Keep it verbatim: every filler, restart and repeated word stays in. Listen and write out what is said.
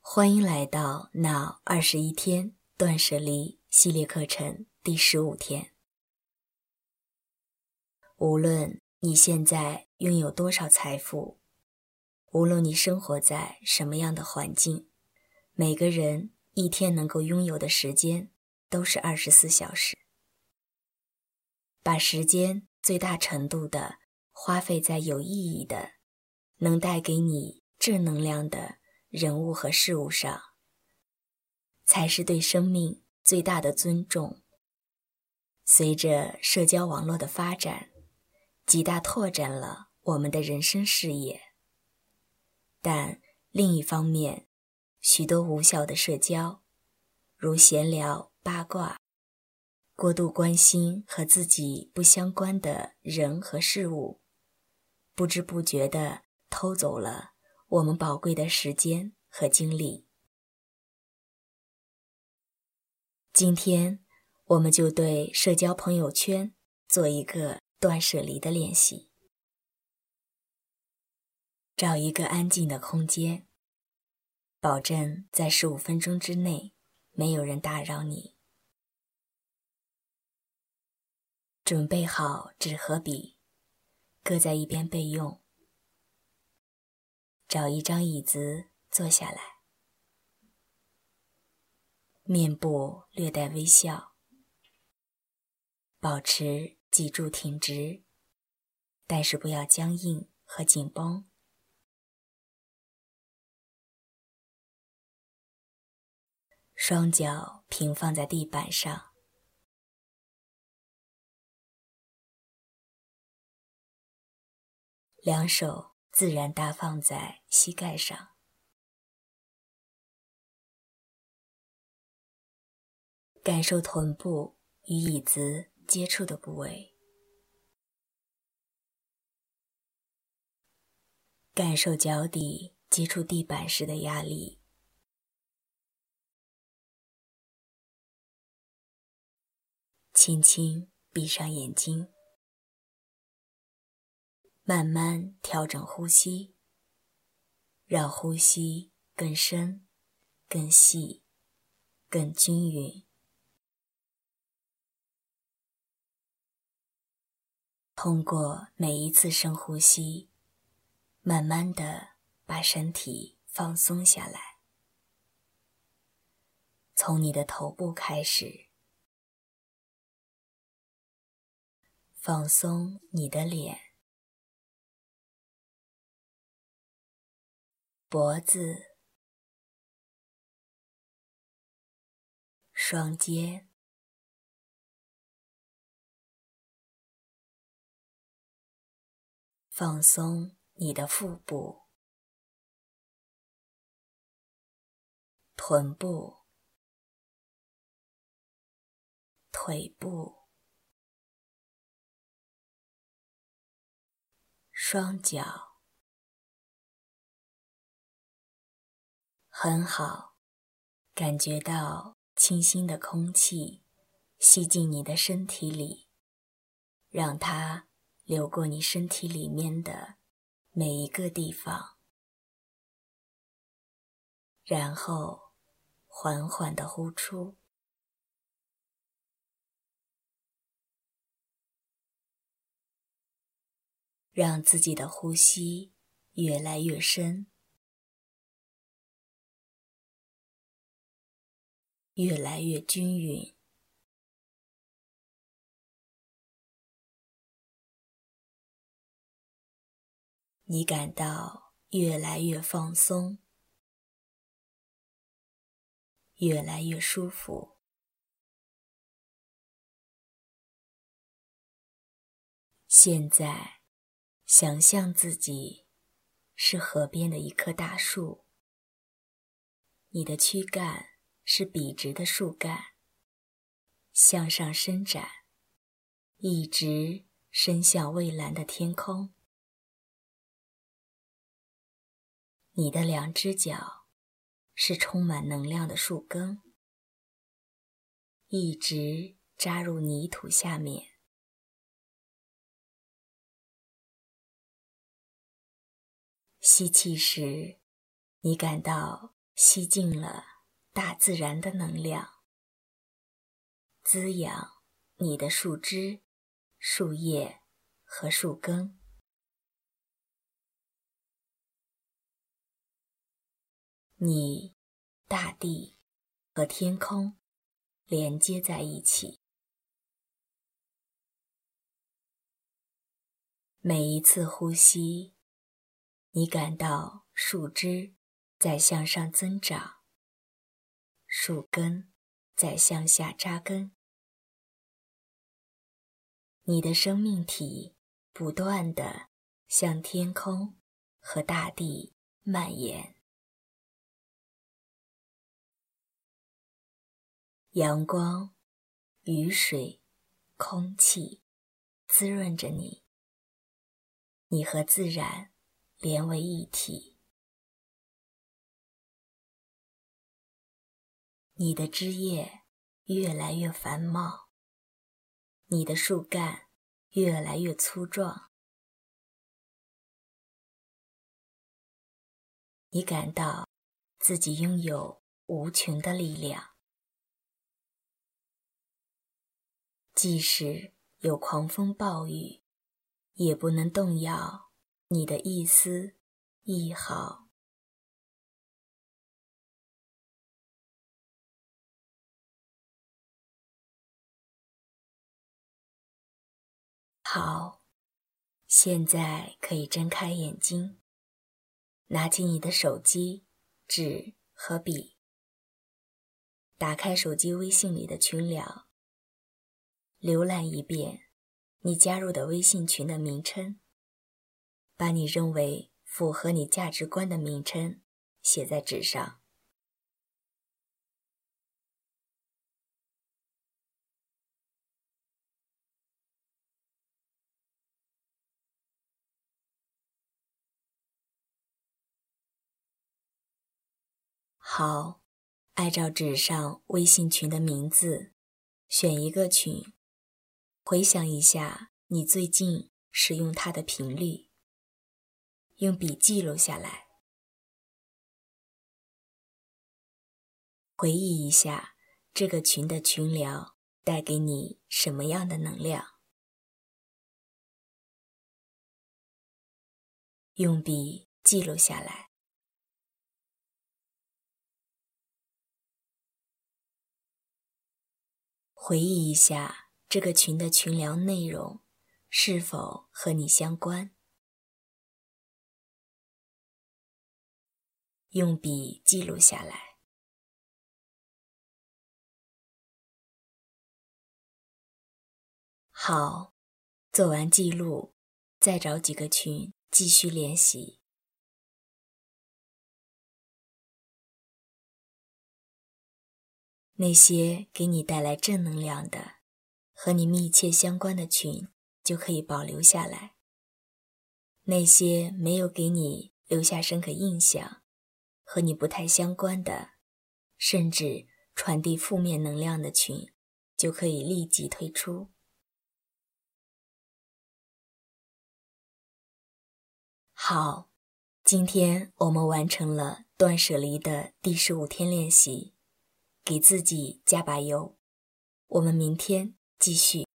欢迎来到那二十一天断舍离系列课程第十五天。无论你现在拥有多少财富，无论你生活在什么样的环境，每个人一天能够拥有的时间都是二十四小时。把时间最大程度地花费在有意义的、能带给你正能量的人物和事物上，才是对生命最大的尊重。随着社交网络的发展，极大拓展了我们的人生视野。但另一方面，许多无效的社交，如闲聊、八卦，过度关心和自己不相关的人和事物，不知不觉地偷走了我们宝贵的时间和精力。今天我们就对社交朋友圈做一个断舍离的练习。找一个安静的空间，保证在十五分钟之内没有人打扰你。准备好纸和笔，搁在一边备用。找一张椅子坐下来，面部略带微笑，保持脊柱挺直，但是不要僵硬和紧绷。双脚平放在地板上，两手自然搭放在膝盖上，感受臀部与椅子接触的部位，感受脚底接触地板时的压力。轻轻闭上眼睛，慢慢调整呼吸，让呼吸更深、更细、更均匀。通过每一次深呼吸，慢慢地把身体放松下来。从你的头部开始，放松你的脸、脖子、双肩、放松你的腹部、臀部、腿部、双脚。很好，感觉到清新的空气吸进你的身体里，让它流过你身体里面的每一个地方，然后缓缓地呼出。让自己的呼吸越来越深，越来越均匀。你感到越来越放松，越来越舒服。现在，想象自己是河边的一棵大树，你的躯干是笔直的树干，向上伸展，一直伸向蔚蓝的天空。你的两只脚是充满能量的树根，一直扎入泥土下面。吸气时，你感到吸进了大自然的能量，滋养你的树枝、树叶和树根。你、大地和天空连接在一起。每一次呼吸，你感到树枝在向上增长，树根在向下扎根。你的生命体不断地向天空和大地蔓延。阳光、雨水、空气滋润着你，你和自然连为一体。你的枝叶越来越繁茂，你的树干越来越粗壮。你感到自己拥有无穷的力量，即使有狂风暴雨，也不能动摇你的一丝一毫。好，现在可以睁开眼睛，拿起你的手机、纸和笔，打开手机微信里的群聊，浏览一遍你加入的微信群的名称，把你认为符合你价值观的名称写在纸上。好，按照纸上微信群的名字，选一个群，回想一下你最近使用它的频率，用笔记录下来，回忆一下这个群的群聊带给你什么样的能量，用笔记录下来。回忆一下这个群的群聊内容是否和你相关，用笔记录下来。好，做完记录，再找几个群继续练习。那些给你带来正能量的、和你密切相关的群就可以保留下来。那些没有给你留下深刻印象、和你不太相关的，甚至传递负面能量的群，就可以立即退出。好，今天我们完成了断舍离的第十五天练习，给自己加把油。我们明天继续。